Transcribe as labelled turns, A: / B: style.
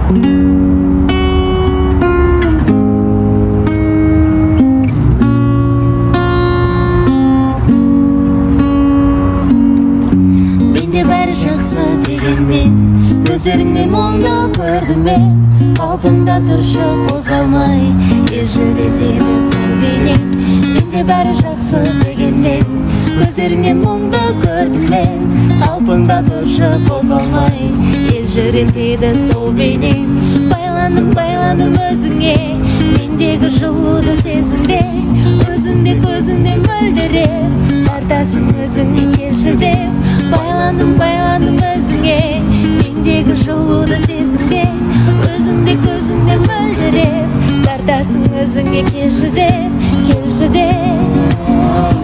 A: Менде бәрі жақсы дегенмен, көздеріңнен мұңды көрдім мен. Қалпында тұршы қозғалмай, ежіретеді сол бейнең. Менде бәрі жақсы дегенмен, көздеріңнен мұңды көрдім мен. Қалпында тұршы қозғалмай, ежіретеді сол бейнең. Байландым өзіңе, мендегі жылуды сезінбе. Өзіңде көзіңде мөлдіреп, тартасың өзіңе келші деп. Байландым өзіңе, мендегі жылуды сезінбе. Өзіңде көзіңде мөлдіреп, тартасың өзіңе келші деп.